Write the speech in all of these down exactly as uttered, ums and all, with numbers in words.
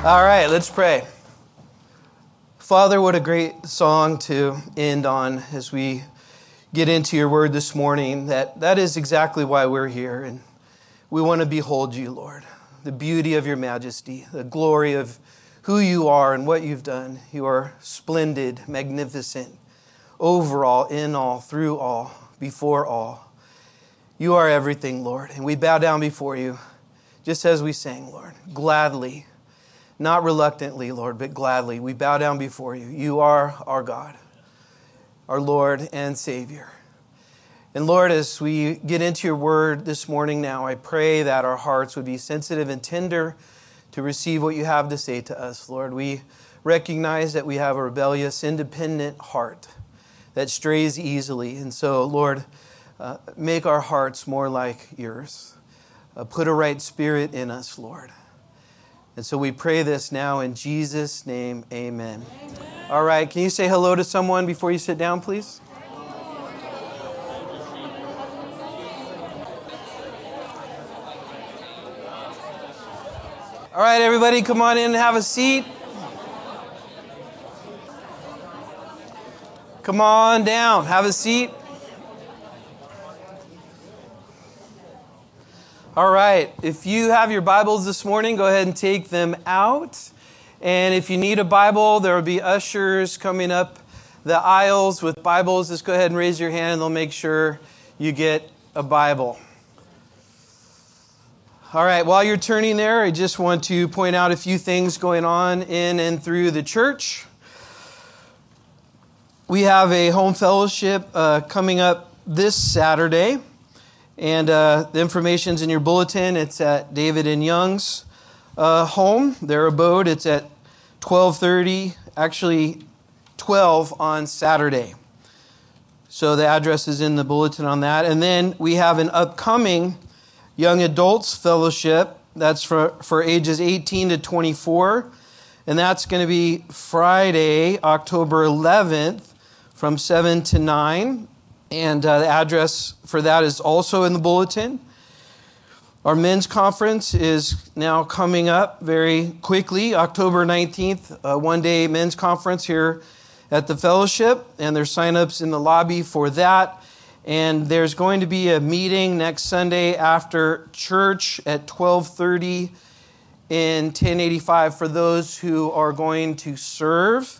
All right, let's pray. Father, what a great song to end on as we get into your word this morning. That that is exactly why we're here, and we want to behold you, Lord. The beauty of your majesty, the glory of who you are and what you've done. You are splendid, magnificent, over all, in all, through all, before all. You are everything, Lord, and we bow down before you, just as we sang, Lord, gladly. Not reluctantly, Lord, but gladly. We bow down before you. You are our God, our Lord and Savior. And Lord, as we get into your word this morning now, I pray that our hearts would be sensitive and tender to receive what you have to say to us, Lord. We recognize that we have a rebellious, independent heart that strays easily. And so, Lord, uh, make our hearts more like yours. Uh, put a right spirit in us, Lord. And so we pray this now in Jesus' name, amen. Amen. All right, can you say hello to someone before you sit down, please? All right, everybody, come on in and have a seat. Come on down, have a seat. All right, if you have your Bibles this morning, go ahead and take them out. And if you need a Bible, there will be ushers coming up the aisles with Bibles. Just go ahead and raise your hand and they'll make sure you get a Bible. All right, while you're turning there, I just want to point out a few things going on in and through the church. We have a home fellowship uh, coming up this Saturday. And uh, the information's in your bulletin. It's at David and Young's uh, home, their abode. It's at twelve thirty, actually twelve on Saturday. So the address is in the bulletin on that. And then we have an upcoming Young Adults Fellowship. That's for, for ages eighteen to twenty-four. And that's going to be Friday, October eleventh from seven to nine. And uh, the address for that is also in the bulletin. Our men's conference is now coming up very quickly, October nineteenth, a one-day men's conference here at the fellowship. And there's sign-ups in the lobby for that. And there's going to be a meeting next Sunday after church at twelve thirty in ten eighty-five for those who are going to serve.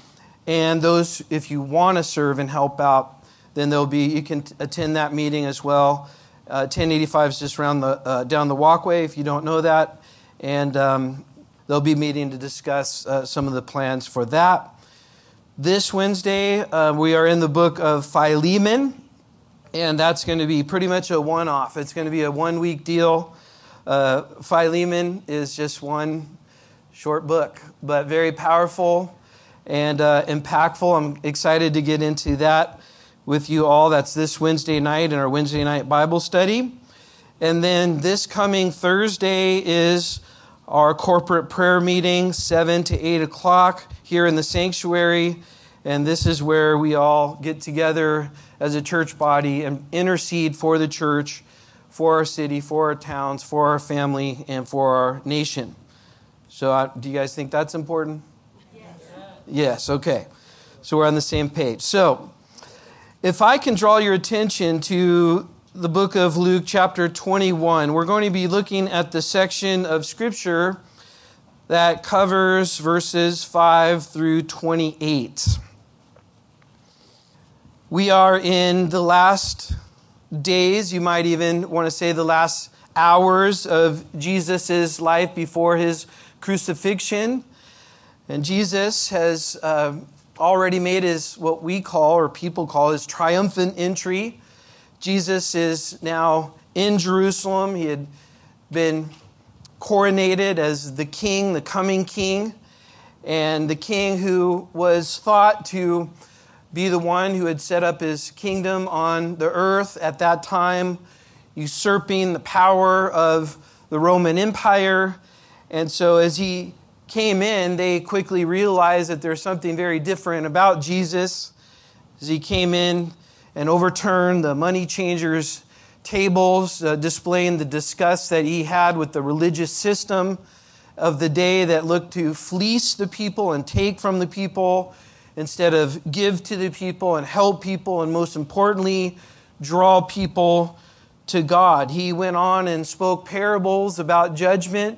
And those, if you want to serve and help out, then there'll be, you can attend that meeting as well. Uh, ten eighty-five is just around the uh, down the walkway, if you don't know that. And um, they'll be meeting to discuss uh, some of the plans for that. This Wednesday, uh, we are in the book of Philemon, and that's going to be pretty much a one-off. It's going to be a one-week deal. Uh, Philemon is just one short book, but very powerful and uh, impactful. I'm excited to get into that with you all. That's this Wednesday night in our Wednesday night Bible study. And then this coming Thursday is our corporate prayer meeting, seven to eight o'clock here in the sanctuary. And this is where we all get together as a church body and intercede for the church, for our city, for our towns, for our family, and for our nation. So uh, do you guys think that's important? Yes. Yes, okay. So we're on the same page. So if I can draw your attention to the book of Luke chapter twenty-one, we're going to be looking at the section of Scripture that covers verses five through twenty-eight. We are in the last days, you might even want to say the last hours of Jesus' life before his crucifixion. And Jesus has Uh, already made his, what we call, or people call, his triumphant entry. Jesus is now in Jerusalem. He had been coronated as the king, the coming king, and the king who was thought to be the one who had set up his kingdom on the earth at that time, usurping the power of the Roman Empire. And so as he came in, they quickly realized that there's something very different about Jesus. As he came in and overturned the money changers' tables, uh, displaying the disgust that he had with the religious system of the day that looked to fleece the people and take from the people instead of give to the people and help people, and most importantly, draw people to God. He went on and spoke parables about judgment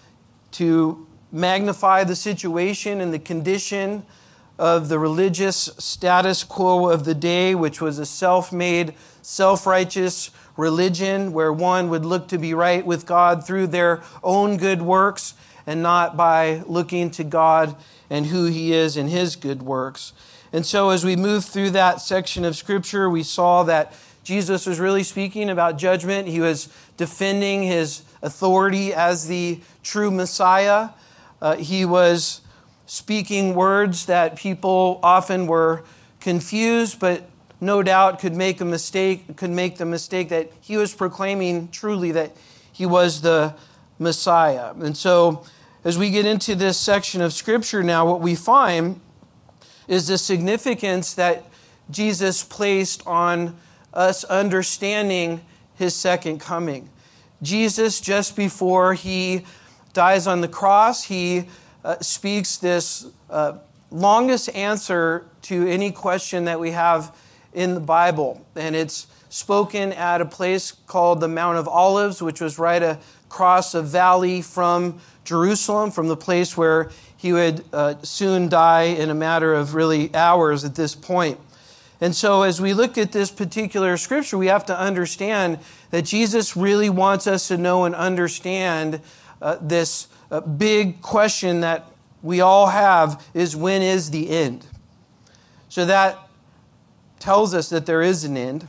to magnify the situation and the condition of the religious status quo of the day, which was a self-made, self-righteous religion where one would look to be right with God through their own good works and not by looking to God and who He is in His good works. And so as we move through that section of Scripture, we saw that Jesus was really speaking about judgment. He was defending His authority as the true Messiah. Uh, he was speaking words that people often were confused, but no doubt could make a mistake, could make the mistake that he was proclaiming truly that he was the Messiah. And so as we get into this section of Scripture now, what we find is the significance that Jesus placed on us understanding His second coming. Jesus, just before He dies on the cross, He uh, speaks this uh, longest answer to any question that we have in the Bible. And it's spoken at a place called the Mount of Olives, which was right across a valley from Jerusalem, from the place where He would uh, soon die in a matter of really hours at this point. And so as we look at this particular scripture, we have to understand that Jesus really wants us to know and understand uh, this uh, big question that we all have is, when is the end? So that tells us that there is an end.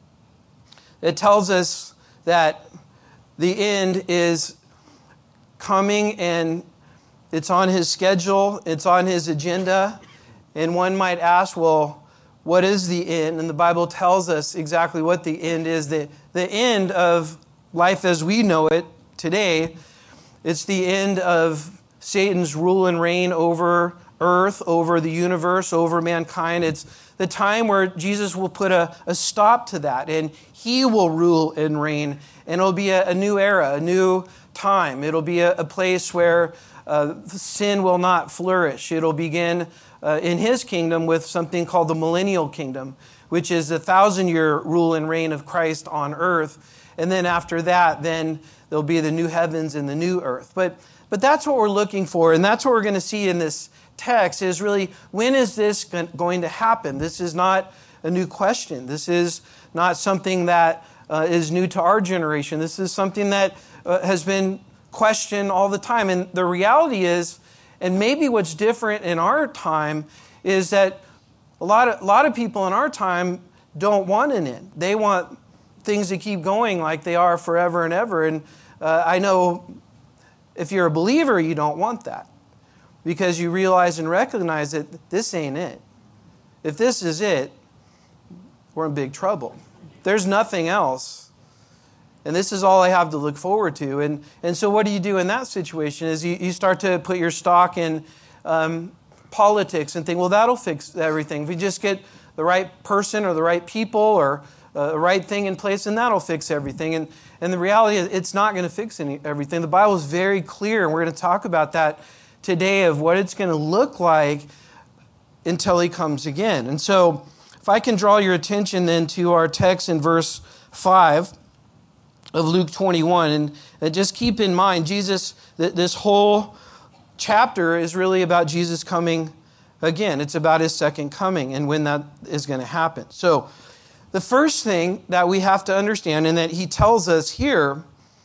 It tells us that the end is coming and it's on His schedule, it's on His agenda. And one might ask, well, what is the end? And the Bible tells us exactly what the end is. The, the end of life as we know it today, it's the end of Satan's rule and reign over earth, over the universe, over mankind. It's the time where Jesus will put a, a stop to that, and He will rule and reign. And it'll be a, a new era, a new time. It'll be a, a place where uh, sin will not flourish. It'll begin Uh, in His kingdom with something called the millennial kingdom, which is the thousand-year rule and reign of Christ on earth. And then after that, then there'll be the new heavens and the new earth. But but that's what we're looking for, and that's what we're going to see in this text is really, when is this going to happen? This is not a new question. This is not something that uh, is new to our generation. This is something that uh, has been questioned all the time. And the reality is, and maybe what's different in our time is that a lot of, a lot of people in our time don't want an end. They want things to keep going like they are forever and ever. And uh, I know if you're a believer, you don't want that, because you realize and recognize that this ain't it. If this is it, we're in big trouble. There's nothing else. And this is all I have to look forward to. And and so what do you do in that situation is you, you start to put your stock in um, politics and think, well, that'll fix everything. If we just get the right person or the right people or uh, the right thing in place, then that'll fix everything. And, and the reality is it's not going to fix any, everything. The Bible is very clear, and we're going to talk about that today, of what it's going to look like until He comes again. And so if I can draw your attention then to our text in verse five of Luke twenty-one, and, and just keep in mind, Jesus, th- this whole chapter is really about Jesus coming again. It's about His second coming and when that is going to happen. So the first thing that we have to understand, and that He tells us here,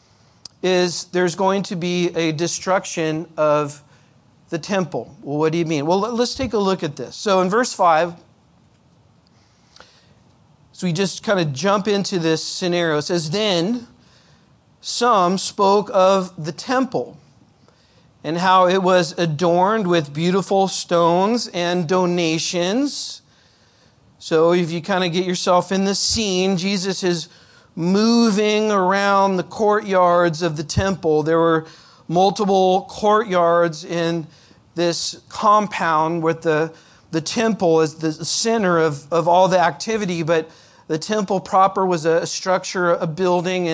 is there's going to be a destruction of the temple. Well, what do you mean? Well, let's take a look at this. So in verse five, so we just kind of jump into this scenario. It says, then some spoke of the temple and how it was adorned with beautiful stones and donations. So if you kind of get yourself in the scene, Jesus is moving around the courtyards of the temple. There were multiple courtyards in this compound with the, the temple as the center of, of all the activity, but the temple proper was a structure, a building, and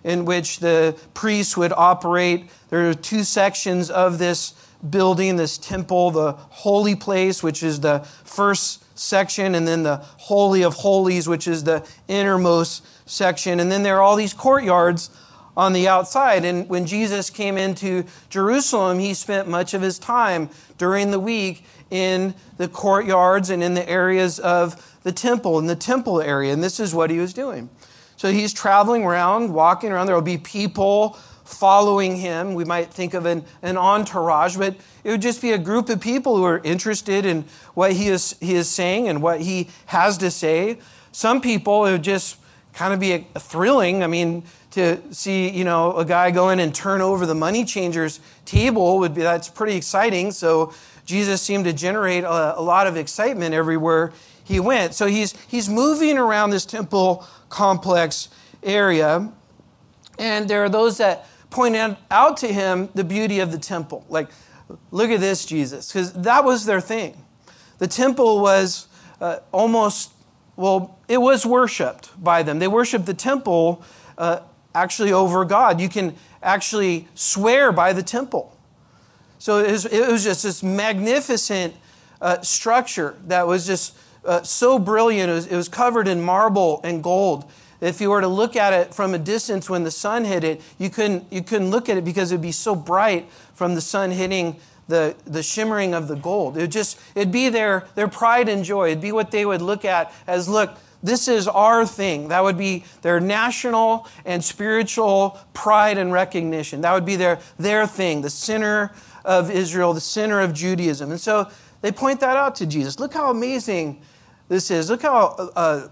in which the priests would operate. There are two sections of this building, this temple, the holy place, which is the first section, and then the Holy of Holies, which is the innermost section. And then there are all these courtyards on the outside. And when Jesus came into Jerusalem, he spent much of his time during the week in the courtyards and in the areas of the temple, in the temple area. And this is what he was doing. So he's traveling around, walking around. There will be people following him. We might think of an, an entourage, but it would just be a group of people who are interested in what he is, he is saying and what he has to say. Some people, it would just kind of be a, a thrilling. I mean, to see, you know, a guy go in and turn over the money changers table would be, that's pretty exciting. So Jesus seemed to generate a, a lot of excitement everywhere he went. So he's he's moving around this temple complex area, and there are those that point out to him the beauty of the temple. Like, look at this, Jesus, because that was their thing. The temple was uh, almost, well, it was worshipped by them. They worshiped the temple uh, actually over God. You can actually swear by the temple. So it was, it was just this magnificent uh, structure that was just uh, so brilliant. It was, it was covered in marble and gold. If you were to look at it from a distance when the sun hit it, you couldn't you couldn't look at it because it'd be so bright from the sun hitting the, the shimmering of the gold. It'd just it'd be their, their pride and joy. It'd be what they would look at as, look, this is our thing. That would be their national and spiritual pride and recognition. That would be their, their thing, the center of Israel, the center of Judaism. And so they point that out to Jesus. Look how amazing this is. Look how uh,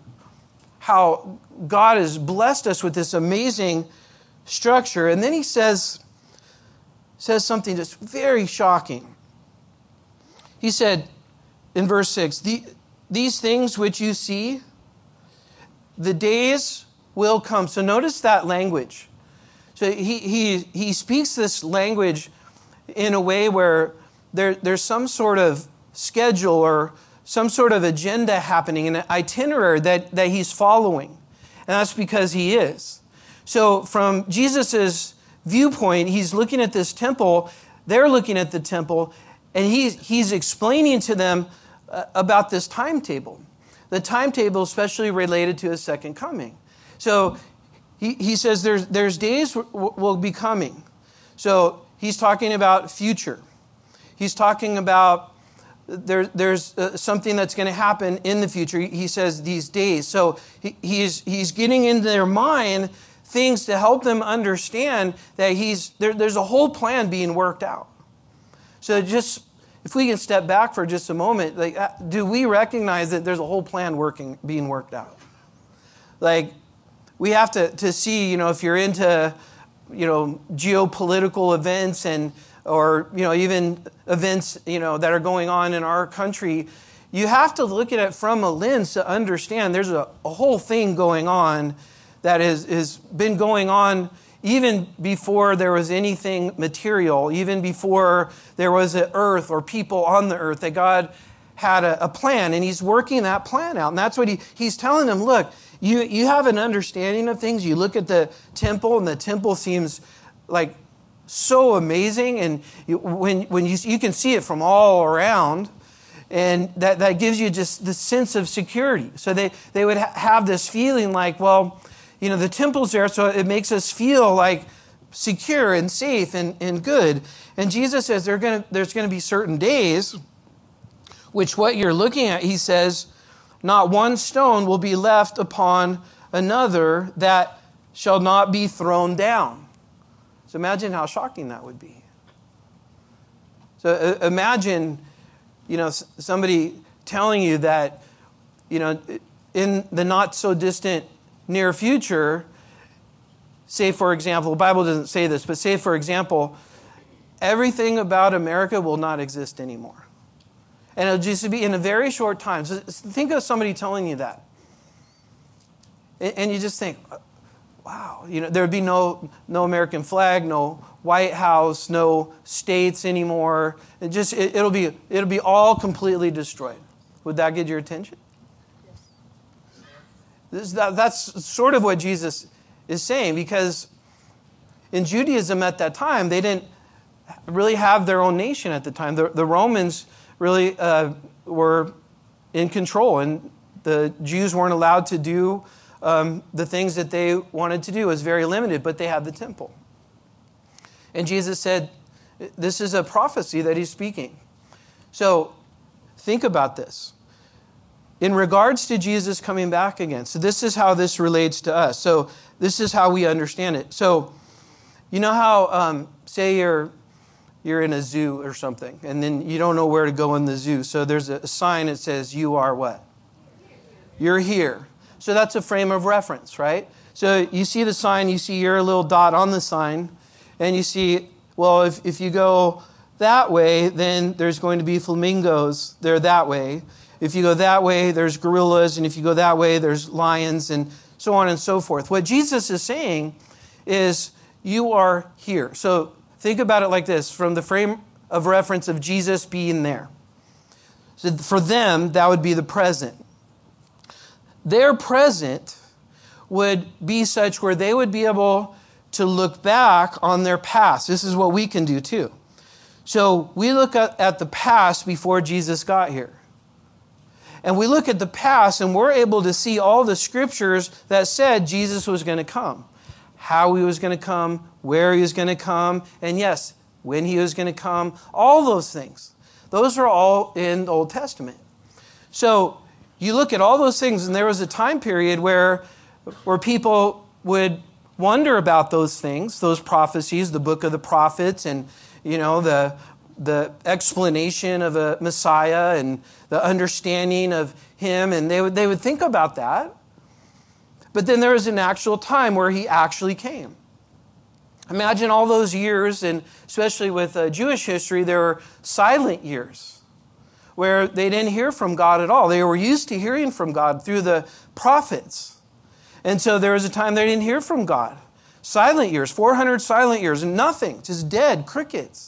how God has blessed us with this amazing structure. And then he says, says something just very shocking. He said in verse six, these things which you see, the days will come. So notice that language. So he he he speaks this language in a way where there, there's some sort of schedule or some sort of agenda happening, an itinerary that, that he's following. And that's because he is. So from Jesus's viewpoint, he's looking at this temple, they're looking at the temple, and he's, he's explaining to them uh, about this timetable. The timetable especially related to his second coming. So he, he says there's, there's days w- will be coming. So he's talking about future. He's talking about There, there's uh, something that's going to happen in the future. He says these days. So he, he's he's getting into their mind things to help them understand that he's there, there's a whole plan being worked out. So just if we can step back for just a moment, like, do we recognize that there's a whole plan working being worked out? Like, we have to to see, you know, if you're into, you know, geopolitical events and or, you know, even events, you know, that are going on in our country, you have to look at it from a lens to understand there's a, a whole thing going on that has, has been going on even before there was anything material, even before there was an earth or people on the earth, that God had a, a plan, and he's working that plan out. And that's what he, he's telling them, look, you, you have an understanding of things. You look at the temple, and the temple seems like so amazing, and you, when when you you can see it from all around, and that, that gives you just the sense of security. So they they would ha- have this feeling like, well, you know, the temple's there, so it makes us feel like secure and safe and, and good. And Jesus says they're gonna there's going to be certain days, which what you're looking at, he says, not one stone will be left upon another that shall not be thrown down. So imagine how shocking that would be. So uh, imagine, you know, somebody telling you that, you know, in the not so distant near future, say for example, the Bible doesn't say this, but say for example, everything about America will not exist anymore. And it'll just be in a very short time. So think of somebody telling you that. And you just think, wow, you know, there'd be no no American flag, no White House, no states anymore. It just it, it'll be it'll be all completely destroyed. Would that get your attention? Yes. This, that, that's sort of what Jesus is saying, because in Judaism at that time, they didn't really have their own nation at the time. The, the Romans really uh, were in control, and the Jews weren't allowed to do um, the things that they wanted to do. It was very limited, but they had the temple. And Jesus said, this is a prophecy that he's speaking. So think about this. In regards to Jesus coming back again, so this is how this relates to us. So this is how we understand it. So you know how, um, say you're you're in a zoo or something, and then you don't know where to go in the zoo. So there's a sign that says, you are what? You're here. So that's a frame of reference, right? So you see the sign, you see your little dot on the sign, and you see, well, if, if you go that way, then there's going to be flamingos. They're that way. If you go that way, there's gorillas, and if you go that way, there's lions, and so on and so forth. What Jesus is saying is, you are here. So think about it like this, from the frame of reference of Jesus being there. So for them, that would be the present. Their present would be such where they would be able to look back on their past. This is what we can do too. So we look at, at the past before Jesus got here. And we look at the past and we're able to see all the scriptures that said Jesus was going to come. How he was going to come, where he was going to come, and yes, when he was going to come, all those things. Those are all in the Old Testament. So you look at all those things, and there was a time period where, where people would wonder about those things, those prophecies, the book of the prophets, and you know the the explanation of a Messiah and the understanding of him, and they would they would think about that. But then there was an actual time where he actually came. Imagine all those years, and especially with uh, Jewish history, there were silent years where they didn't hear from God at all. They were used to hearing from God through the prophets. And so there was a time they didn't hear from God. Silent years, four hundred silent years, and nothing, just dead, crickets.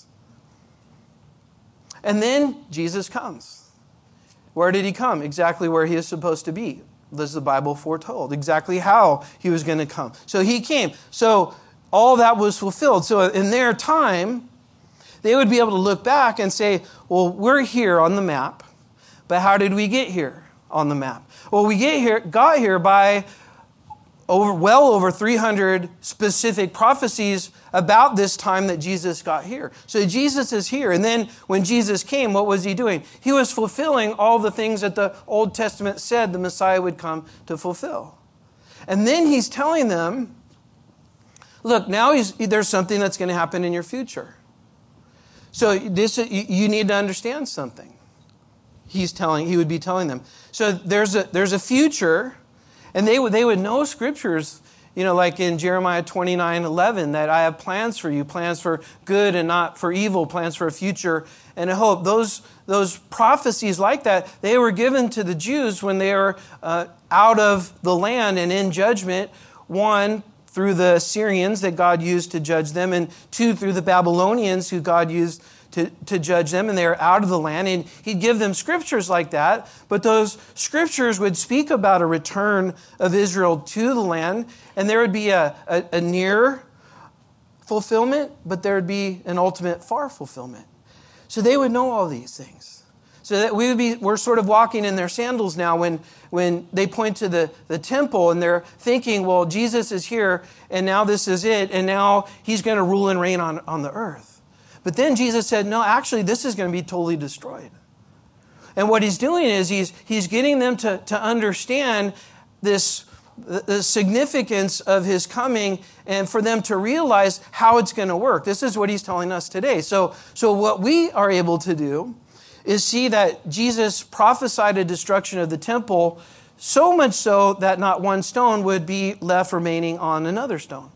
And then Jesus comes. Where did he come? Exactly where he is supposed to be. This is the Bible foretold. Exactly how he was going to come. So he came. So all that was fulfilled. So in their time, they would be able to look back and say, well, we're here on the map, but how did we get here on the map? Well, we get here, got here by over, well over three hundred specific prophecies about this time that Jesus got here. So Jesus is here. And then when Jesus came, what was he doing? He was fulfilling all the things that the Old Testament said the Messiah would come to fulfill. And then he's telling them, look, now he's, there's something that's going to happen in your future. So this, you need to understand something. He's telling, he would be telling them. So there's a there's a future, and they would they would know scriptures, you know, like in Jeremiah twenty-nine eleven, that I have plans for you, plans for good and not for evil, plans for a future and a hope. Those those prophecies like that, they were given to the Jews when they were uh, out of the land and in judgment. One, through the Assyrians that God used to judge them, and two, through the Babylonians who God used to, to judge them, and they were out of the land. And he'd give them scriptures like that, but those scriptures would speak about a return of Israel to the land, and there would be a, a, a near fulfillment, but there would be an ultimate far fulfillment. So they would know all these things. So that we would be, we're sort of walking in their sandals now when, when they point to the, the temple and they're thinking, well, Jesus is here and now this is it. And now he's going to rule and reign on, on the earth. But then Jesus said, no, actually, this is going to be totally destroyed. And what he's doing is he's, he's getting them to, to understand this, the significance of his coming and for them to realize how it's going to work. This is what he's telling us today. So, so what we are able to do is see that Jesus prophesied a destruction of the temple, so much so that not one stone would be left remaining on another stone.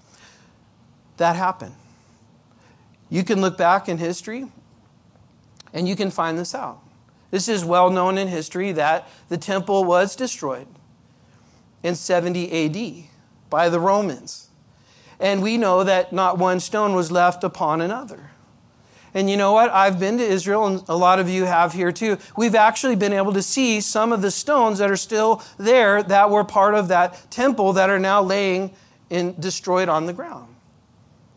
That happened. You can look back in history and you can find this out. This is well known in history that the temple was destroyed in seventy A D by the Romans. And we know that not one stone was left upon another. And you know what? I've been to Israel, and a lot of you have here too. We've actually been able to see some of the stones that are still there that were part of that temple that are now laying in destroyed on the ground.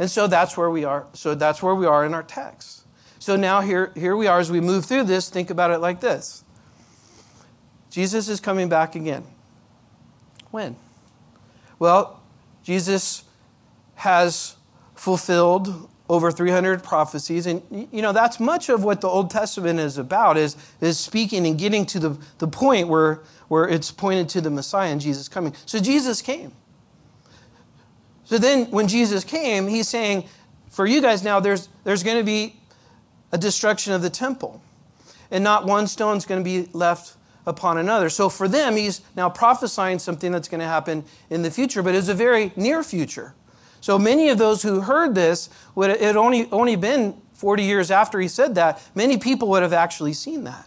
And so that's where we are. So that's where we are in our text. So now here, here we are as we move through this. Think about it like this. Jesus is coming back again. When? Well, Jesus has fulfilled over three hundred prophecies. And, you know, that's much of what the Old Testament is about, is, is speaking and getting to the, the point where, where it's pointed to the Messiah and Jesus coming. So Jesus came. So then when Jesus came, he's saying, for you guys now, there's, there's going to be a destruction of the temple. And not one stone's going to be left upon another. So for them, he's now prophesying something that's going to happen in the future, but it's a very near future. So many of those who heard this, would it had only, only been forty years after he said that, many people would have actually seen that.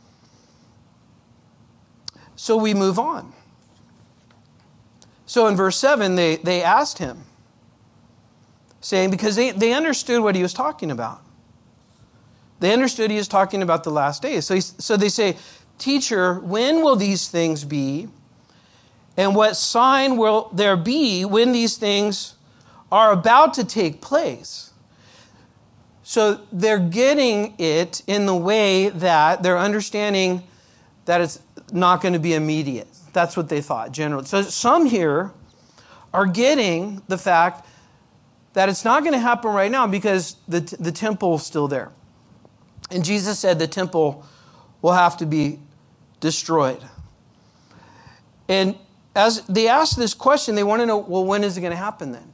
So we move on. So in verse seven, they, they asked him, saying, because they, they understood what he was talking about. They understood he was talking about the last days. So, he, so they say, Teacher, when will these things be? And what sign will there be when these things are about to take place? So they're getting it in the way that they're understanding that it's not going to be immediate. That's what they thought generally. So some here are getting the fact that it's not going to happen right now because the, the temple's still there. And Jesus said the temple will have to be destroyed. And as they ask this question, they want to know, well, when is it going to happen then?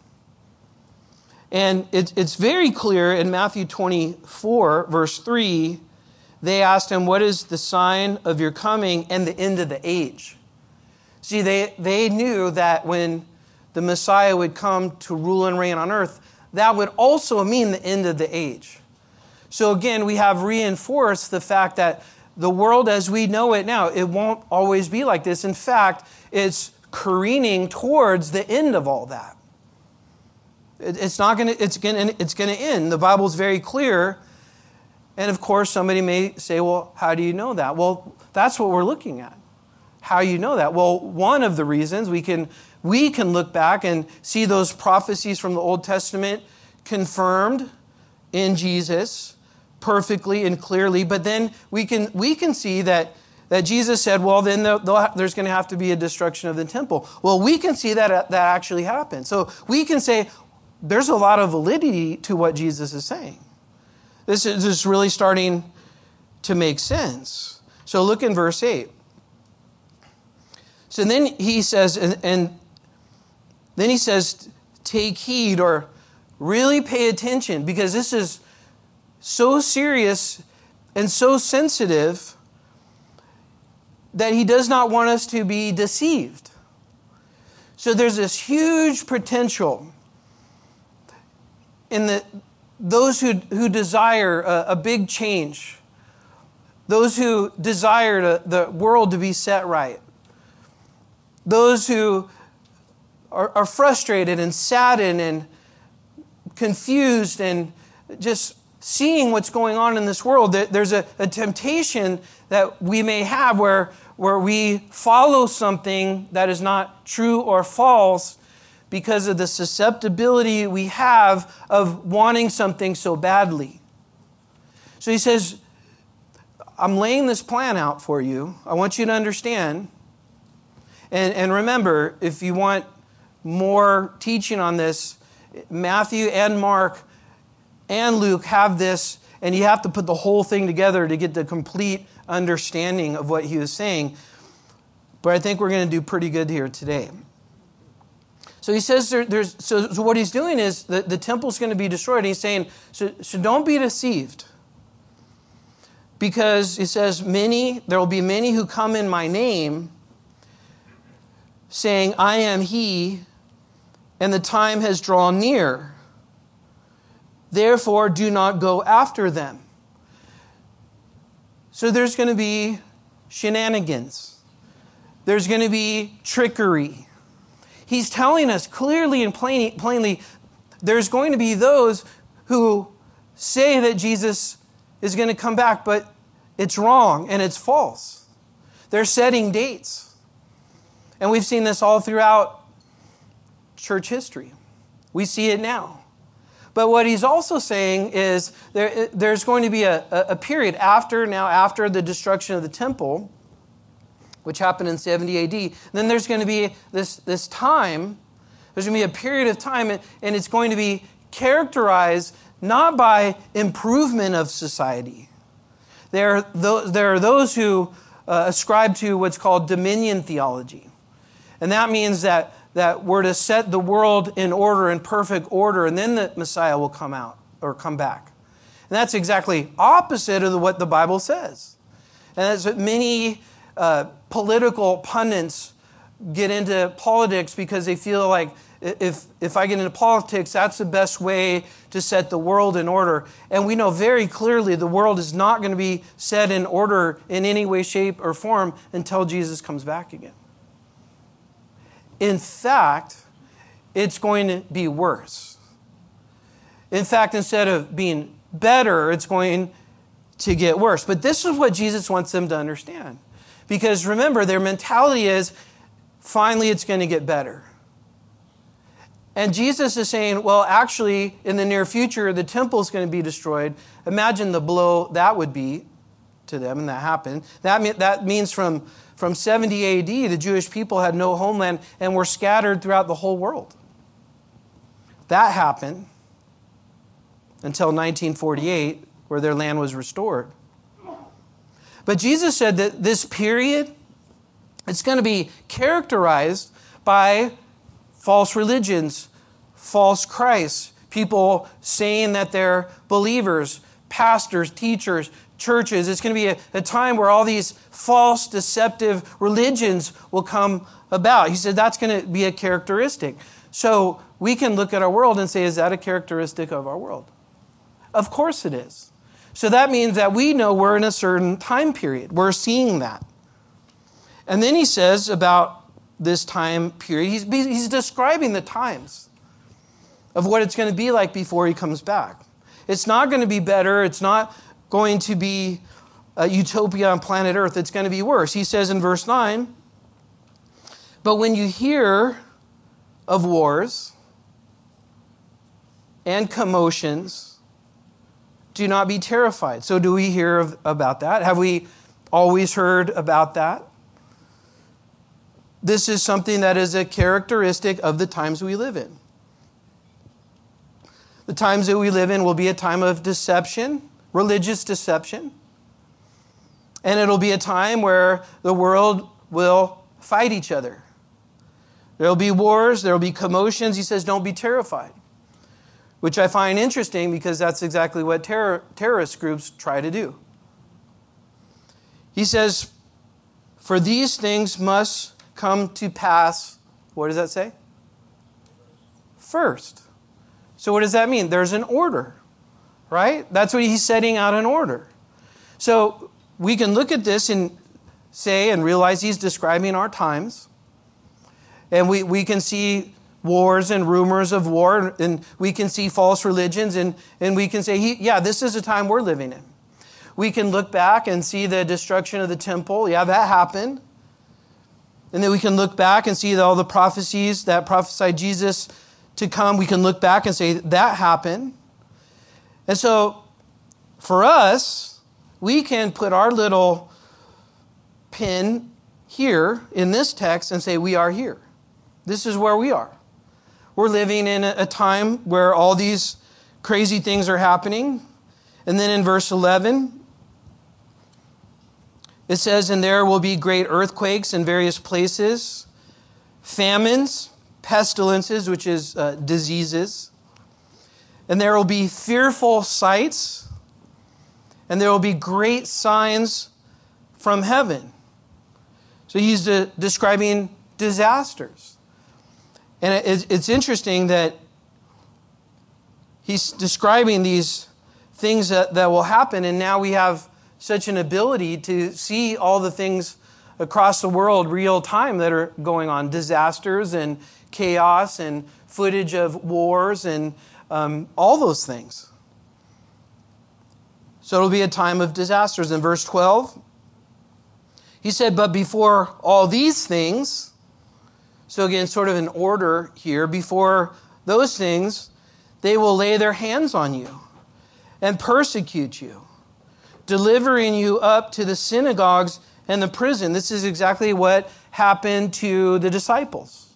And it, it's very clear in Matthew twenty-four, verse three, they asked him, what is the sign of your coming and the end of the age? See, they, they knew that when the Messiah would come to rule and reign on earth, that would also mean the end of the age. So again, we have reinforced the fact that the world as we know it now, it won't always be like this. In fact, it's careening towards the end of all that. It, it's not going to, it's going to, it's going to end. The Bible's very clear. And of course, somebody may say, well, how do you know that? Well, that's what we're looking at. How you know that? Well, one of the reasons we can we can look back and see those prophecies from the Old Testament confirmed in Jesus perfectly and clearly. But then we can we can see that that Jesus said, well, then there's going to have to be a destruction of the temple. Well, we can see that that actually happened. So we can say there's a lot of validity to what Jesus is saying. This is just really starting to make sense. So look in verse eight. So then he says, and, and then he says, take heed or really pay attention, because this is so serious and so sensitive that he does not want us to be deceived. So there's this huge potential in the those who, who desire a, a big change, those who desire to, the world to be set right, those who are, are frustrated and saddened and confused and just seeing what's going on in this world. There's a, a temptation that we may have where, where we follow something that is not true or false because of the susceptibility we have of wanting something so badly. So he says, I'm laying this plan out for you. I want you to understand. And, and remember, if you want more teaching on this, Matthew and Mark and Luke have this, and you have to put the whole thing together to get the complete understanding of what he was saying. But I think we're going to do pretty good here today. So he says there, there's so, so what he's doing is the, the temple's going to be destroyed. And he's saying, so, so don't be deceived. Because he says, many, there will be many who come in my name, saying, I am he, and the time has drawn near. Therefore, do not go after them. So there's going to be shenanigans. There's going to be trickery. He's telling us clearly and plainly, plainly, there's going to be those who say that Jesus is going to come back, but it's wrong and it's false. They're setting dates. And we've seen this all throughout church history. We see it now. But what he's also saying is there, there's going to be a, a period after, now after the destruction of the temple, which happened in seventy A D, then there's going to be this, this time, there's going to be a period of time, and, and it's going to be characterized not by improvement of society. There are those, there are those who uh, ascribe to what's called dominion theology. And that means that, that we're to set the world in order, in perfect order, and then the Messiah will come out or come back. And that's exactly opposite of what the Bible says. And that's what many uh, political pundits get into politics because they feel like if, if I get into politics, that's the best way to set the world in order. And we know very clearly the world is not going to be set in order in any way, shape, or form until Jesus comes back again. In fact, it's going to be worse. In fact, instead of being better, it's going to get worse. But this is what Jesus wants them to understand. Because remember, their mentality is, finally it's going to get better. And Jesus is saying, well, actually, in the near future, the temple is going to be destroyed. Imagine the blow that would be to them, and that happened. That, mean, that means from, from seventy A D, the Jewish people had no homeland and were scattered throughout the whole world. That happened until nineteen forty-eight, where their land was restored. But Jesus said that this period, it's going to be characterized by false religions, false Christs, people saying that they're believers, pastors, teachers, churches. It's going to be a, a time where all these false, deceptive religions will come about. He said that's going to be a characteristic. So we can look at our world and say, is that a characteristic of our world? Of course it is. So that means that we know we're in a certain time period. We're seeing that. And then he says about this time period, he's, he's describing the times of what it's going to be like before he comes back. It's not going to be better. It's not going to be a utopia on planet Earth. It's going to be worse. He says in verse nine, but when you hear of wars and commotions, do not be terrified. So do we hear of, about that? Have we always heard about that? This is something that is a characteristic of the times we live in. The times that we live in will be a time of deception, religious deception. And it'll be a time where the world will fight each other. There'll be wars, there'll be commotions. He says, don't be terrified. Which I find interesting because that's exactly what terror, terrorist groups try to do. He says, for these things must come to pass, what does that say? First. So what does that mean? There's an order, right? That's what he's setting out an order. So we can look at this and say and realize he's describing our times. And we, we can see wars and rumors of war, and we can see false religions, and, and we can say, he, yeah, this is a time we're living in. We can look back and see the destruction of the temple. Yeah, that happened. And then we can look back and see all the prophecies that prophesied Jesus to come. We can look back and say, that happened. And so, for us, we can put our little pin here in this text and say, we are here. This is where we are. We're living in a time where all these crazy things are happening. And then in verse eleven, it says, and there will be great earthquakes in various places, famines, pestilences, which is uh, diseases. And there will be fearful sights, and there will be great signs from heaven. So he's de- describing disasters. And it, it's interesting that he's describing these things that, that will happen, and now we have such an ability to see all the things across the world real time that are going on. Disasters and chaos and footage of wars and um, all those things. So it'll be a time of disasters. In verse twelve, he said, but before all these things, so again, sort of an order here, before those things, they will lay their hands on you and persecute you, delivering you up to the synagogues and the prison. This is exactly what happened to the disciples.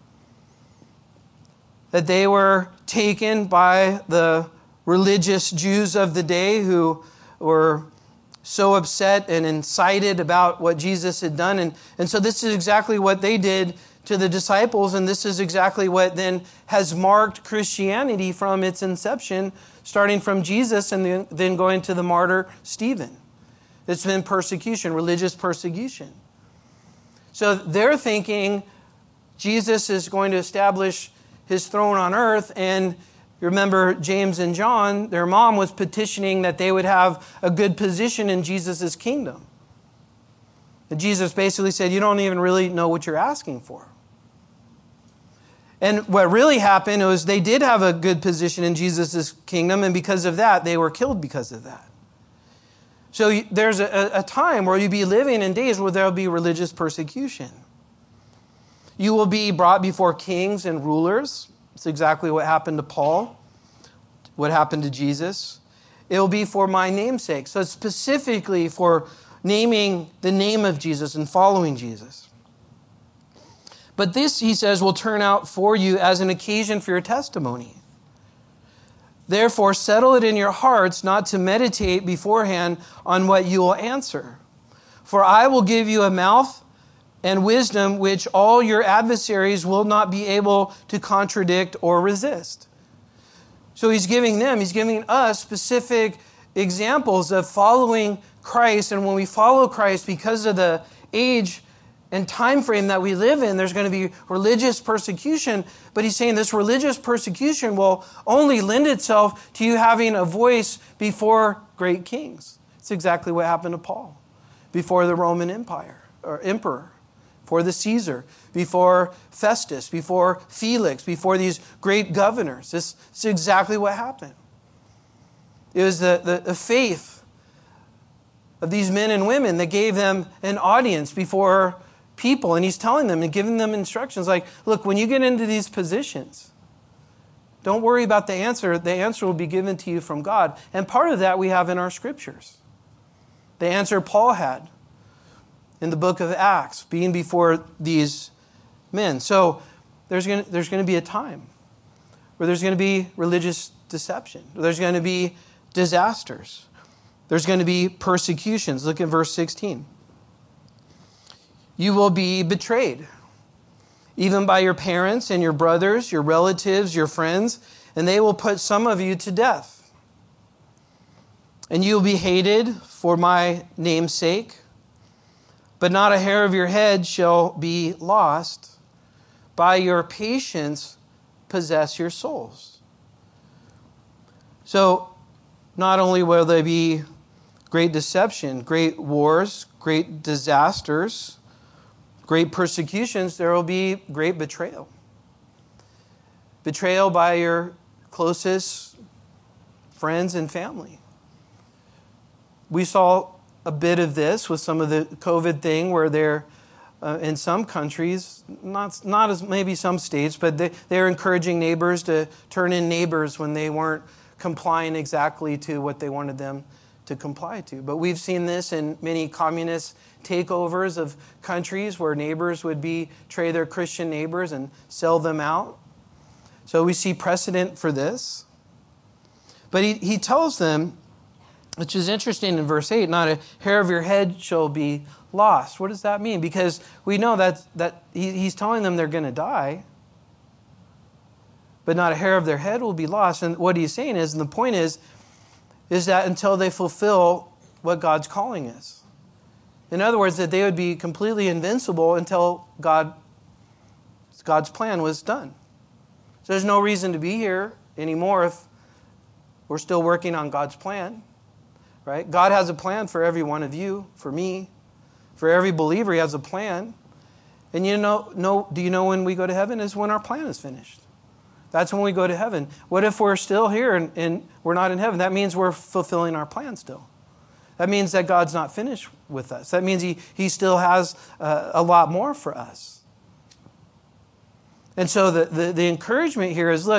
That they were taken by the religious Jews of the day who were so upset and incited about what Jesus had done. And, and so this is exactly what they did to the disciples, and this is exactly what then has marked Christianity from its inception, starting from Jesus and then, then going to the martyr Stephen. It's been persecution, religious persecution. So they're thinking Jesus is going to establish his throne on earth, and remember James and John, their mom was petitioning that they would have a good position in Jesus' kingdom. And Jesus basically said, you don't even really know what you're asking for. And what really happened was they did have a good position in Jesus' kingdom, and because of that, they were killed because of that. So there's a, a time where you'll be living in days where there will be religious persecution. You will be brought before kings and rulers. It's exactly what happened to Paul, what happened to Jesus. It will be for my name's sake. So it's specifically for naming the name of Jesus and following Jesus. But this, he says, will turn out for you as an occasion for your testimony. Therefore, settle it in your hearts not to meditate beforehand on what you will answer. For I will give you a mouth and wisdom which all your adversaries will not be able to contradict or resist. So he's giving them, he's giving us specific examples of following Christ. And when we follow Christ, because of the age and time frame that we live in, there's going to be religious persecution. But he's saying this religious persecution will only lend itself to you having a voice before great kings. It's exactly what happened to Paul before the Roman Empire or emperor, before the Caesar, before Festus, before Felix, before these great governors. This, this is exactly what happened. It was the, the, the faith of these men and women that gave them an audience before people. And he's telling them and giving them instructions like, look, when you get into these positions, don't worry about the answer. The answer will be given to you from God. And part of that we have in our scriptures. The answer Paul had in the book of Acts, being before these men. So there's going to, there's going to be a time where there's going to be religious deception. There's going to be disasters. There's going to be persecutions. Look at verse sixteen. You will be betrayed, even by your parents and your brothers, your relatives, your friends, and they will put some of you to death. And you will be hated for my name's sake, but not a hair of your head shall be lost. By your patience, possess your souls. So, not only will there be great deception, great wars, great disasters, great persecutions, there will be great betrayal. Betrayal by your closest friends and family. We saw a bit of this with some of the COVID thing where they're, uh, in some countries, not not as maybe some states, but they, they're encouraging neighbors to turn in neighbors when they weren't complying exactly to what they wanted them to comply to. But we've seen this in many communist takeovers of countries where neighbors would betray their Christian neighbors and sell them out. So we see precedent for this. But he, he tells them, which is interesting in verse eight, not a hair of your head shall be lost. What does that mean? Because we know that, that he, he's telling them they're going to die, but not a hair of their head will be lost. And what he's saying is, and the point is, is that until they fulfill what God's calling is. In other words, that they would be completely invincible until God, God's plan was done. So there's no reason to be here anymore if we're still working on God's plan, right? God has a plan for every one of you, for me, for every believer. He has a plan. And you know, know, do you know when we go to heaven is when our plan is finished. That's when we go to heaven. What if we're still here and, and we're not in heaven? That means we're fulfilling our plan still. That means that God's not finished with us. That means he, he still has uh, a lot more for us. And so the, the, the encouragement here is, look,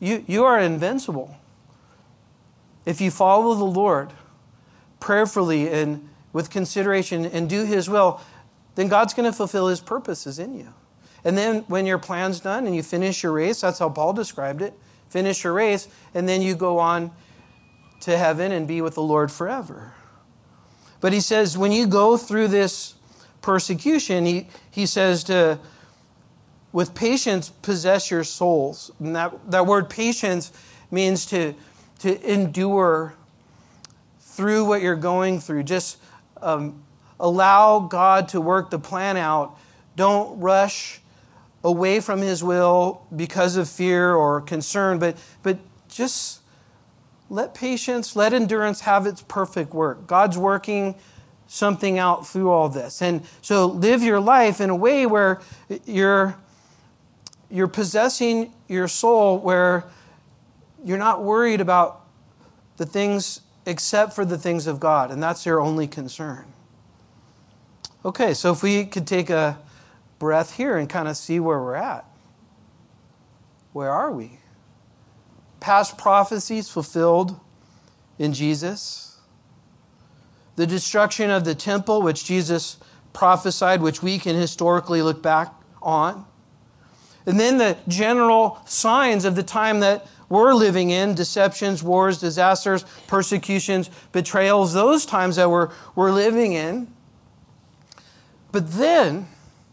you, you are invincible. If you follow the Lord prayerfully and with consideration and do His will, then God's going to fulfill His purposes in you. And then when your plan's done and you finish your race, that's how Paul described it, finish your race, and then you go on to heaven and be with the Lord forever. But he says, when you go through this persecution, he, he says to, with patience, possess your souls. And that, that word patience means to, to endure through what you're going through. Just um, allow God to work the plan out. Don't rush away from His will because of fear or concern, but, but just let patience, let endurance have its perfect work. God's working something out through all this. And so live your life in a way where you're, you're possessing your soul, where you're not worried about the things except for the things of God, and that's your only concern. Okay, so if we could take a breath here and kind of see where we're at. Where are we? Past prophecies fulfilled in Jesus. The destruction of the temple, which Jesus prophesied, which we can historically look back on. And then the general signs of the time that we're living in, deceptions, wars, disasters, persecutions, betrayals, those times that we're, we're living in. But then,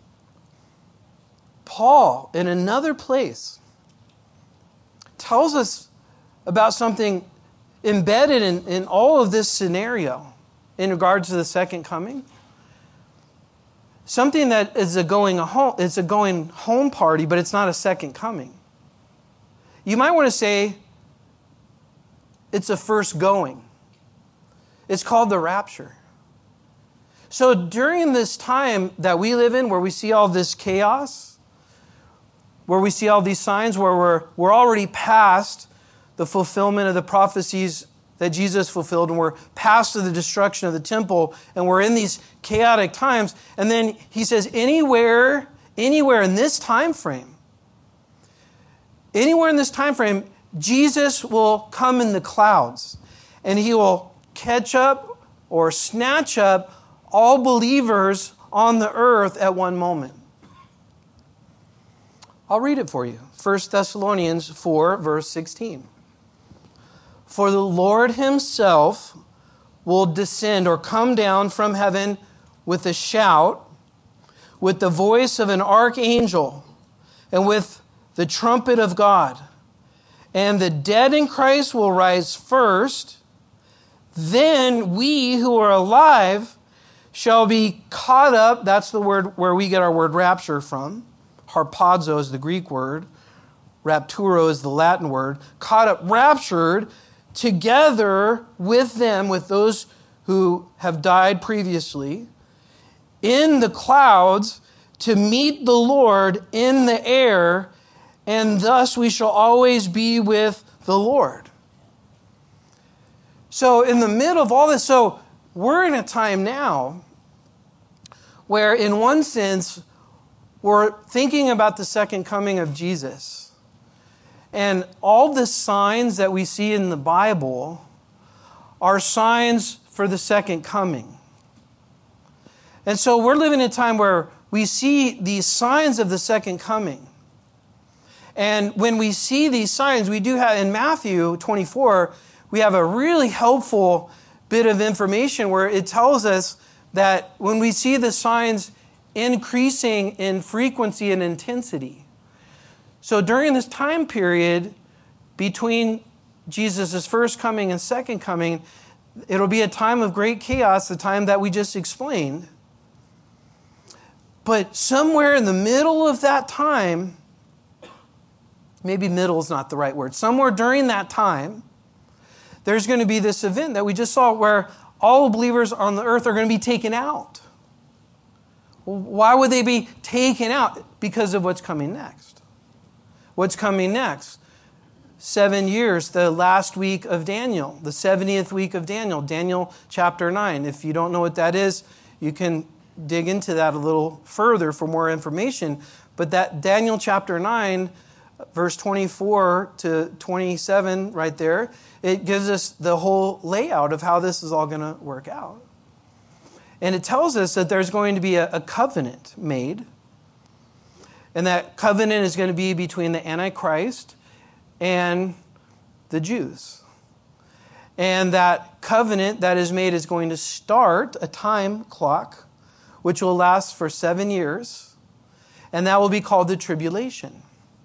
Paul, in another place, tells us about something embedded in, in all of this scenario in regards to the second coming. Something that is a going home, it's a going home party, but it's not a second coming. You might want to say it's a first going. It's called the rapture. So during this time that we live in, where we see all this chaos, where we see all these signs, where we're, we're already past the fulfillment of the prophecies that Jesus fulfilled, and we're past the destruction of the temple, and we're in these chaotic times. And then he says, anywhere, anywhere in this time frame, anywhere in this time frame, Jesus will come in the clouds, and He will catch up or snatch up all believers on the earth at one moment. I'll read it for you. First Thessalonians four, verse sixteen. For the Lord Himself will descend or come down from heaven with a shout, with the voice of an archangel, and with the trumpet of God. And the dead in Christ will rise first. Then we who are alive shall be caught up. That's the word where we get our word rapture from. Harpazo is the Greek word. Rapturo is the Latin word. Caught up, raptured together with them, with those who have died previously, in the clouds to meet the Lord in the air, and thus we shall always be with the Lord. So in the middle of all this, so we're in a time now where in one sense, we're thinking about the second coming of Jesus. And all the signs that we see in the Bible are signs for the second coming. And so we're living in a time where we see these signs of the second coming. And when we see these signs, we do have, in Matthew twenty-four, we have a really helpful bit of information where it tells us that when we see the signs increasing in frequency and intensity. So during this time period between Jesus' first coming and second coming, it'll be a time of great chaos, the time that we just explained. But somewhere in the middle of that time, maybe middle is not the right word, somewhere during that time, there's going to be this event that we just saw where all believers on the earth are going to be taken out. Why would they be taken out? Because of what's coming next. What's coming next? Seven years, the last week of Daniel, the seventieth week of Daniel, Daniel chapter nine. If you don't know what that is, you can dig into that a little further for more information. But that Daniel chapter nine verse twenty-four to twenty-seven right there, it gives us the whole layout of how this is all going to work out. And it tells us that there's going to be a, a covenant made. And that covenant is going to be between the Antichrist and the Jews. And that covenant that is made is going to start a time clock, which will last for seven years. And that will be called the tribulation.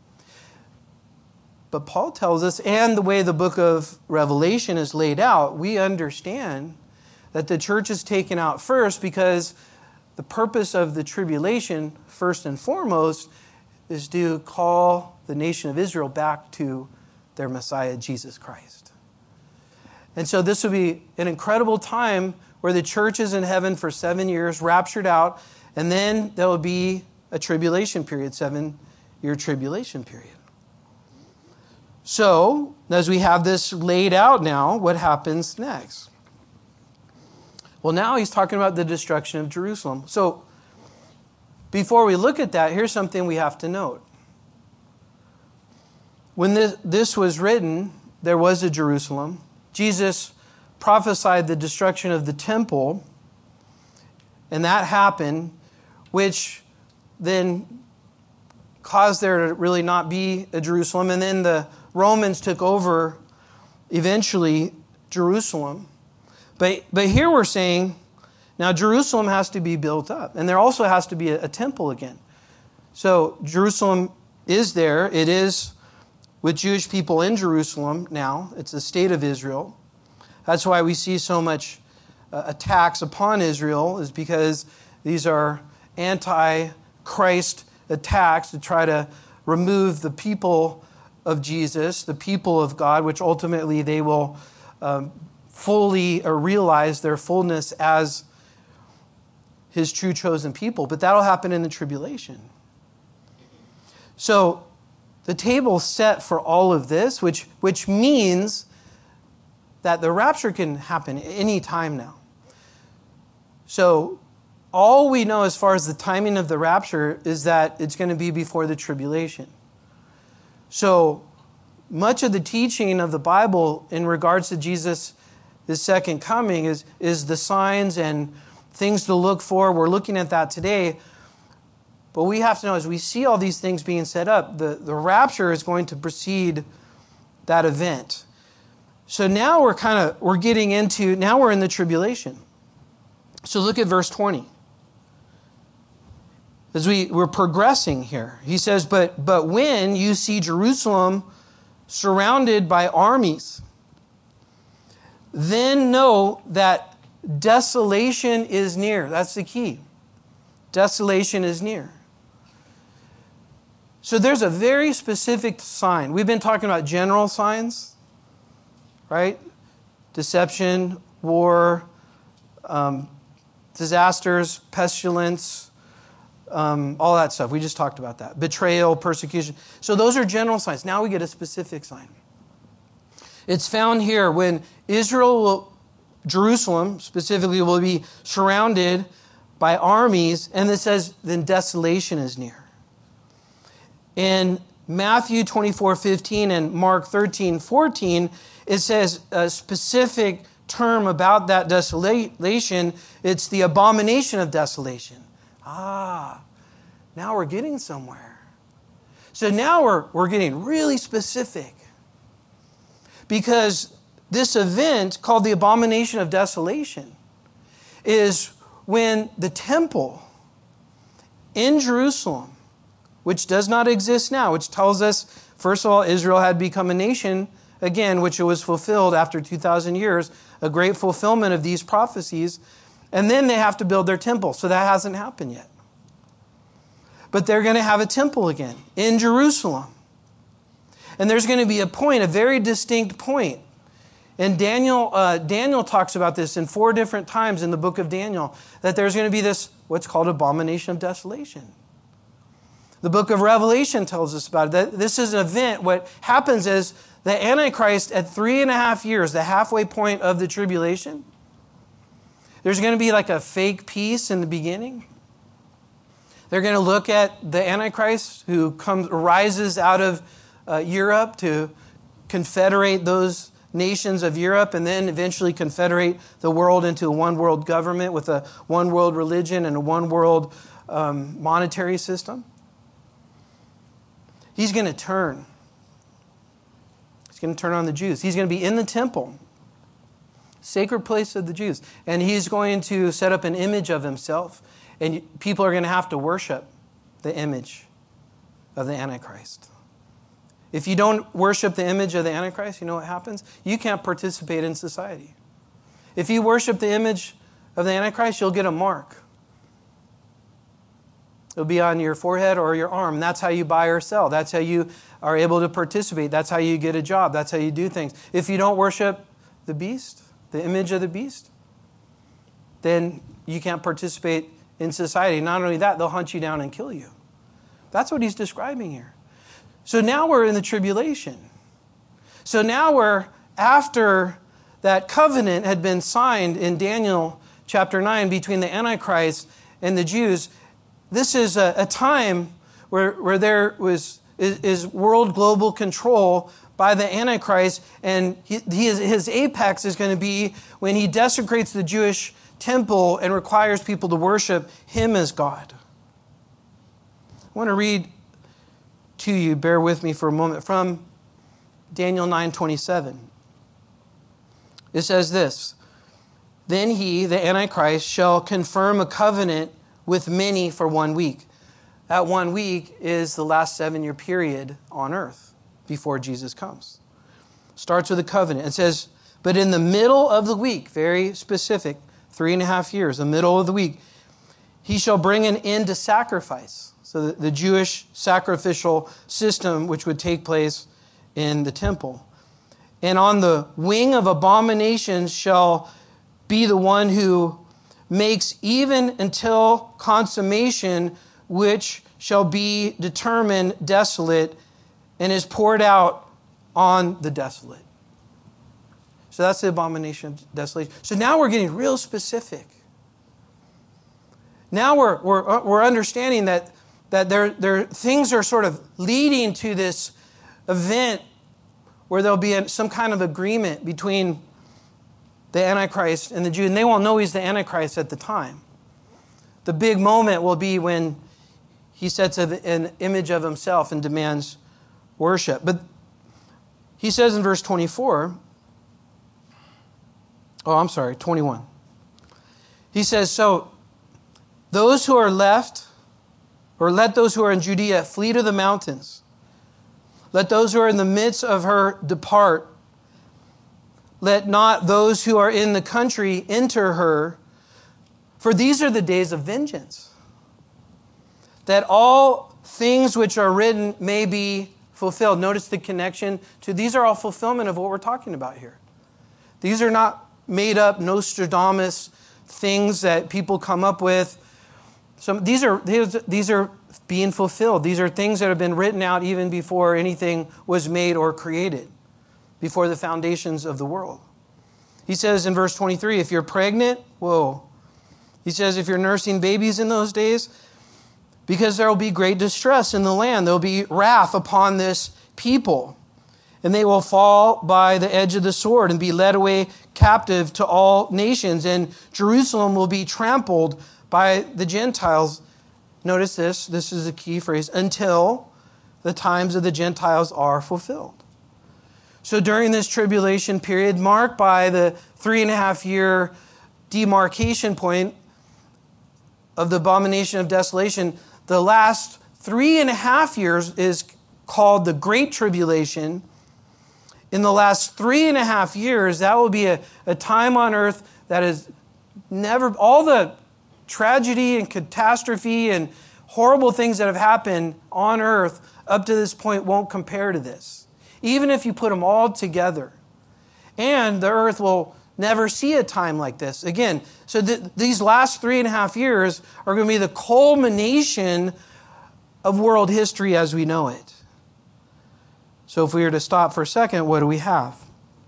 But Paul tells us, and the way the book of Revelation is laid out, we understand that the church is taken out first because the purpose of the tribulation, first and foremost, is to call the nation of Israel back to their Messiah, Jesus Christ. And so this will be an incredible time where the church is in heaven for seven years, raptured out, and then there will be a tribulation period, seven-year tribulation period. So, as we have this laid out now, what happens next? Well, now he's talking about the destruction of Jerusalem. So, before we look at that, here's something we have to note. When this, this was written, there was a Jerusalem. Jesus prophesied the destruction of the temple, and that happened, which then caused there to really not be a Jerusalem. And then the Romans took over, eventually, Jerusalem. But, but here we're saying, now Jerusalem has to be built up. And there also has to be a, a temple again. So Jerusalem is there. It is with Jewish people in Jerusalem now. It's the state of Israel. That's why we see so much uh, attacks upon Israel, is because these are anti-Christ attacks to try to remove the people of Jesus, the people of God, which ultimately they will um, fully uh, realize their fullness as His true chosen people. But that'll happen in the tribulation. So the table's set for all of this, which, which means that the rapture can happen any time now. So all we know as far as the timing of the rapture is that it's going to be before the tribulation. So much of the teaching of the Bible in regards to Jesus' his second coming is, is the signs and things to look for. We're looking at that today. But we have to know, as we see all these things being set up, the, the rapture is going to precede that event. So now we're kind of, we're getting into, now we're in the tribulation. So look at verse twenty. As we, we're progressing here. He says, but, but when you see Jerusalem surrounded by armies, then know that desolation is near. That's the key. Desolation is near. So there's a very specific sign. We've been talking about general signs, right? Deception, war, um, disasters, pestilence, um, all that stuff. We just talked about that. Betrayal, persecution. So those are general signs. Now we get a specific sign. It's found here when Israel, will, Jerusalem specifically, will be surrounded by armies, and it says, then desolation is near. In Matthew twenty-four fifteen and Mark thirteen fourteen, it says a specific term about that desolation. It's the abomination of desolation. Ah, now we're getting somewhere. So now we're, we're getting really specific. Because this event called the abomination of desolation is when the temple in Jerusalem, which does not exist now, which tells us, first of all, Israel had become a nation again, which it was fulfilled after two thousand years, a great fulfillment of these prophecies. And then they have to build their temple. So that hasn't happened yet. But they're going to have a temple again in Jerusalem. And there's going to be a point, a very distinct point. And Daniel, uh, Daniel talks about this in four different times in the book of Daniel, that there's going to be this, what's called abomination of desolation. The book of Revelation tells us about it. That this is an event. What happens is the Antichrist at three and a half years, the halfway point of the tribulation, there's going to be like a fake peace in the beginning. They're going to look at the Antichrist who comes rises out of uh, Europe to confederate those nations of Europe and then eventually confederate the world into a one world government with a one world religion and a one world um, monetary system. He's going to turn. He's going to turn on the Jews. He's going to be in the temple, sacred place of the Jews, and he's going to set up an image of himself, and people are going to have to worship the image of the Antichrist. If you don't worship the image of the Antichrist, you know what happens? You can't participate in society. If you worship the image of the Antichrist, you'll get a mark. It'll be on your forehead or your arm. That's how you buy or sell. That's how you are able to participate. That's how you get a job. That's how you do things. If you don't worship the beast, the image of the beast, then you can't participate in society. Not only that, they'll hunt you down and kill you. That's what he's describing here. So now we're in the tribulation. So now we're after that covenant had been signed in Daniel chapter nine between the Antichrist and the Jews. This is a, a time where, where there was is, is world global control by the Antichrist, and he, he is, his apex is going to be when he desecrates the Jewish temple and requires people to worship him as God. I want to read to you, bear with me for a moment, from Daniel nine twenty-seven. It says this, "Then he, the Antichrist, shall confirm a covenant with many for one week." That one week is the last seven-year period on earth before Jesus comes. Starts with a covenant. It says, "But in the middle of the week," very specific, three and a half years, the middle of the week, "he shall bring an end to sacrifice." So the, the Jewish sacrificial system which would take place in the temple. "And on the wing of abominations shall be the one who makes even until consummation, which shall be determined desolate and is poured out on the desolate." So that's the abomination of desolation. So now we're getting real specific. Now we're we're we're understanding that that there there things are sort of leading to this event where there'll be some kind of agreement between the Antichrist and the Jew, and they won't know he's the Antichrist at the time. The big moment will be when he sets an image of himself and demands worship. But he says in verse twenty-four, oh, I'm sorry, twenty-one. He says, "So those who are left, or let those who are in Judea flee to the mountains. Let those who are in the midst of her depart. Let not those who are in the country enter her. For these are the days of vengeance, that all things which are written may be fulfilled." Notice the connection to these are all fulfillment of what we're talking about here. These are not made up Nostradamus things that people come up with. So these are these are being fulfilled. These are things that have been written out even before anything was made or created, before the foundations of the world. He says in verse twenty-three, if you're pregnant, whoa. He says if you're nursing babies in those days, because there will be great distress in the land. There will be wrath upon this people, and they will fall by the edge of the sword and be led away captive to all nations, and Jerusalem will be trampled by the Gentiles. Notice this, this is a key phrase, until the times of the Gentiles are fulfilled. So during this tribulation period, marked by the three and a half year demarcation point of the abomination of desolation, the last three and a half years is called the Great Tribulation. In the last three and a half years, that will be a, a time on earth that is never, all the tragedy and catastrophe and horrible things that have happened on earth up to this point won't compare to this, even if you put them all together. And the earth will never see a time like this again. So th- these last three and a half years are going to be the culmination of world history as we know it. So if we were to stop for a second, what do we have?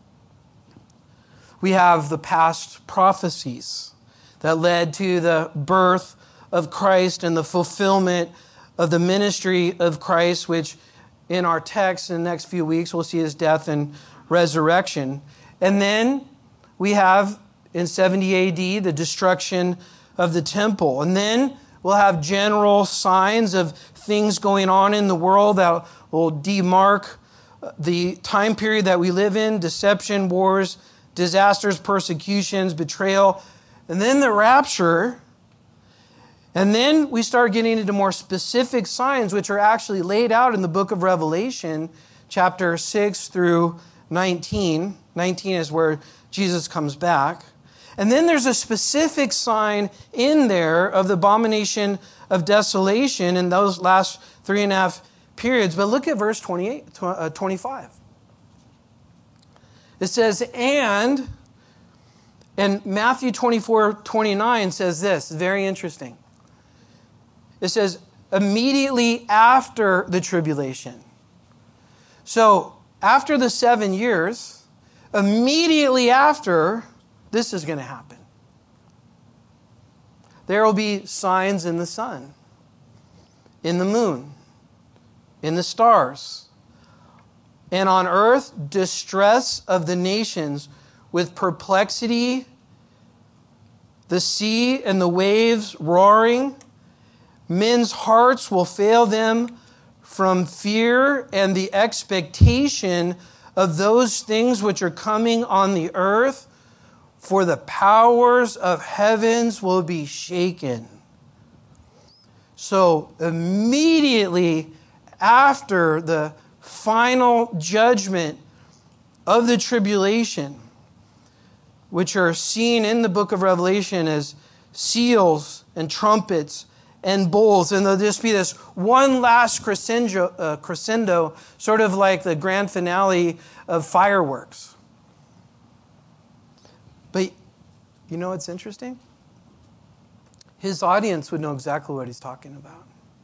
We have the past prophecies that led to the birth of Christ and the fulfillment of the ministry of Christ, which in our text in the next few weeks. We'll see his death and resurrection. And then we have in seventy A D the destruction of the temple. And then we'll have general signs of things going on in the world that will demark the time period that we live in: deception, wars, disasters, persecutions, betrayal, and then the rapture. And then we start getting into more specific signs, which are actually laid out in the book of Revelation, chapter six through nineteen. nineteen is where Jesus comes back. And then there's a specific sign in there of the abomination of desolation in those last three and a half periods. But look at verse twenty-eight, twenty-five. It says, and, and Matthew twenty-four, twenty-nine says this, very interesting. It says, immediately after the tribulation. So, after the seven years, immediately after, this is going to happen. There will be signs in the sun, in the moon, in the stars, and on earth, distress of the nations with perplexity, the sea and the waves roaring. Men's hearts will fail them from fear and the expectation of those things which are coming on the earth, for the powers of heavens will be shaken. So immediately after the final judgment of the tribulation, which are seen in the book of Revelation as seals and trumpets and bowls, and there'll just be this one last crescendo, uh, crescendo, sort of like the grand finale of fireworks. But you know what's interesting? His audience would know exactly what he's talking about.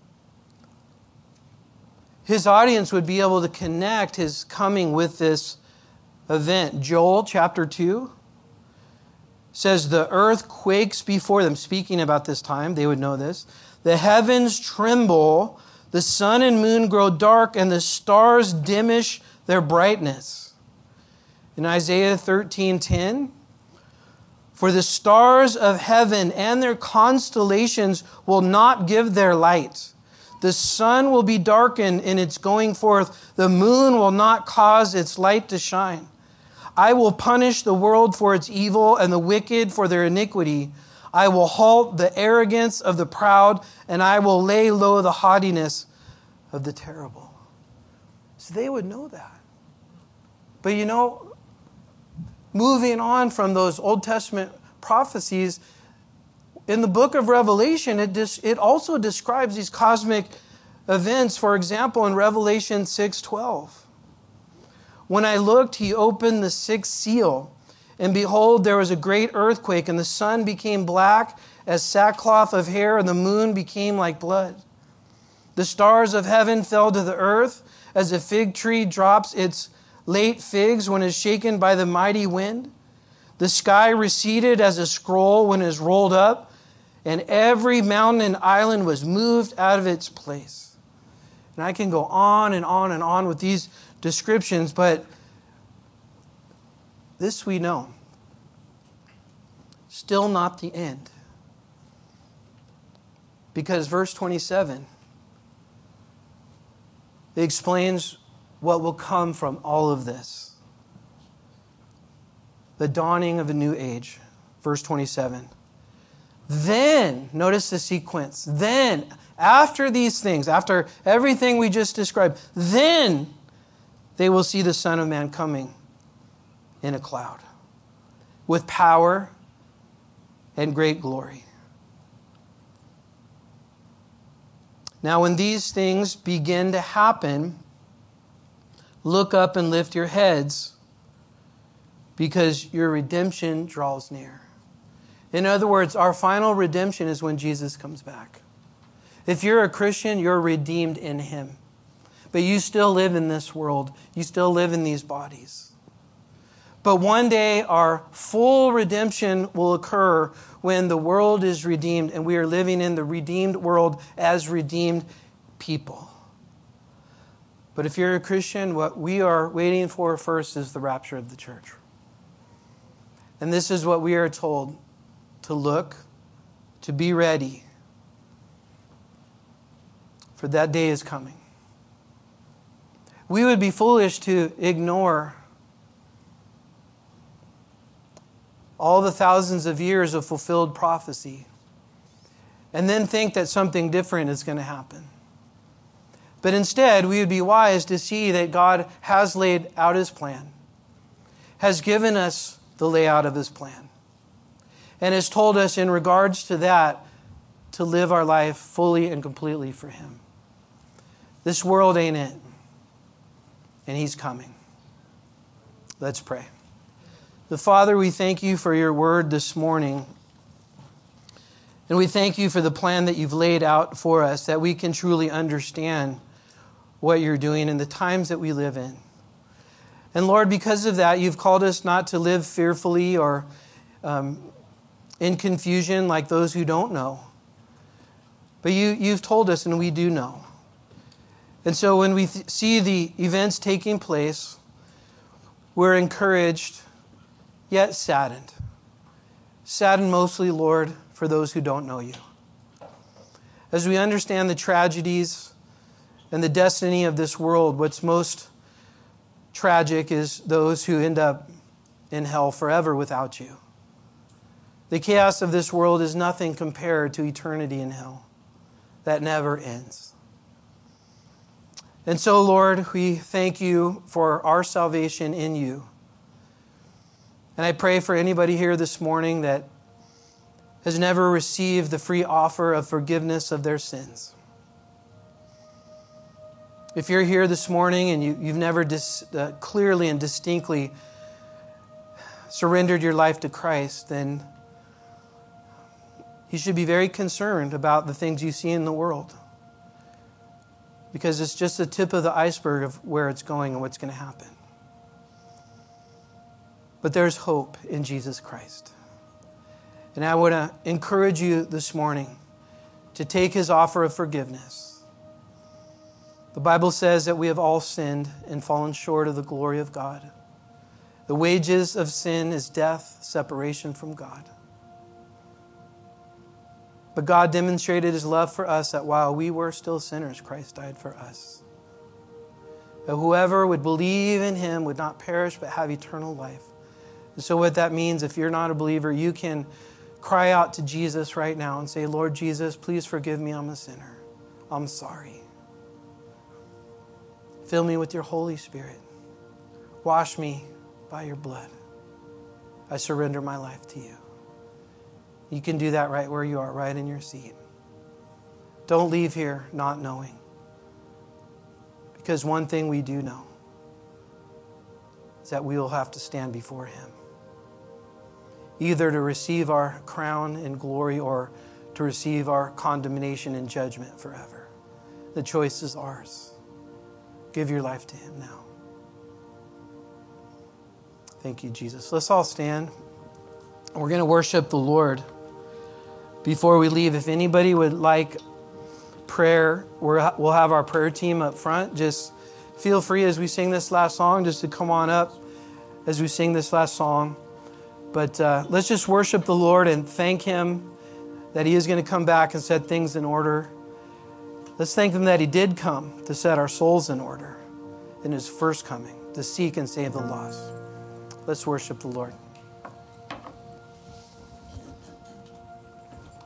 His audience would be able to connect his coming with this event. Joel chapter two says, the earth quakes before them. Speaking about this time, they would know this. The heavens tremble, the sun and moon grow dark, and the stars diminish their brightness. In Isaiah thirteen ten, for the stars of heaven and their constellations will not give their light. The sun will be darkened in its going forth. The moon will not cause its light to shine. I will punish the world for its evil and the wicked for their iniquity. I will halt the arrogance of the proud, and I will lay low the haughtiness of the terrible. So they would know that. But you know, moving on from those Old Testament prophecies, in the book of Revelation, it, dis- it also describes these cosmic events. For example, in Revelation six twelve. When I looked, he opened the sixth seal, and behold, there was a great earthquake, and the sun became black as sackcloth of hair, and the moon became like blood. The stars of heaven fell to the earth, as a fig tree drops its late figs when it is shaken by the mighty wind. The sky receded as a scroll when it is rolled up, and every mountain and island was moved out of its place. And I can go on and on and on with these descriptions, but this we know. Still not the end. Because verse twenty-seven, it explains what will come from all of this. The dawning of a new age. Verse twenty-seven. Then, notice the sequence. Then, after these things, after everything we just described, then they will see the Son of Man coming in a cloud with power and great glory. Now, when these things begin to happen, look up and lift your heads, because your redemption draws near. In other words, our final redemption is when Jesus comes back. If you're a Christian, you're redeemed in Him. But you still live in this world. You still live in these bodies. But one day our full redemption will occur when the world is redeemed and we are living in the redeemed world as redeemed people. But if you're a Christian, what we are waiting for first is the rapture of the church. And this is what we are told, to look, to be ready, for that day is coming. We would be foolish to ignore all the thousands of years of fulfilled prophecy and then think that something different is going to happen. But instead, we would be wise to see that God has laid out His plan, has given us the layout of His plan, and has told us in regards to that to live our life fully and completely for Him. This world ain't it, and He's coming. Let's pray. The Father, we thank You for Your word this morning. And we thank You for the plan that You've laid out for us, that we can truly understand what You're doing in the times that we live in. And Lord, because of that, You've called us not to live fearfully or um, in confusion like those who don't know. But you, You've told us, and we do know. And so when we th- see the events taking place, we're encouraged, yet saddened. Saddened mostly, Lord, for those who don't know You. As we understand the tragedies and the destiny of this world, what's most tragic is those who end up in hell forever without You. The chaos of this world is nothing compared to eternity in hell that never ends. And so, Lord, we thank You for our salvation in You. And I pray for anybody here this morning that has never received the free offer of forgiveness of their sins. If you're here this morning and you, you've never dis, uh, clearly and distinctly surrendered your life to Christ, then you should be very concerned about the things you see in the world, because it's just the tip of the iceberg of where it's going and what's going to happen. But there's hope in Jesus Christ. And I want to encourage you this morning to take His offer of forgiveness. The Bible says that we have all sinned and fallen short of the glory of God. The wages of sin is death, separation from God. But God demonstrated His love for us that while we were still sinners, Christ died for us. That whoever would believe in Him would not perish but have eternal life. And so what that means, if you're not a believer, you can cry out to Jesus right now and say, Lord Jesus, please forgive me, I'm a sinner. I'm sorry. Fill me with Your Holy Spirit. Wash me by Your blood. I surrender my life to You. You can do that right where you are, right in your seat. Don't leave here not knowing. Because one thing we do know is that we will have to stand before Him, either to receive our crown and glory or to receive our condemnation and judgment forever. The choice is ours. Give your life to Him now. Thank you, Jesus. Let's all stand. We're going to worship the Lord. Before we leave, if anybody would like prayer, we're, we'll have our prayer team up front. Just feel free as we sing this last song just to come on up as we sing this last song. But uh, let's just worship the Lord and thank Him that He is going to come back and set things in order. Let's thank Him that He did come to set our souls in order in His first coming, to seek and save the lost. Let's worship the Lord.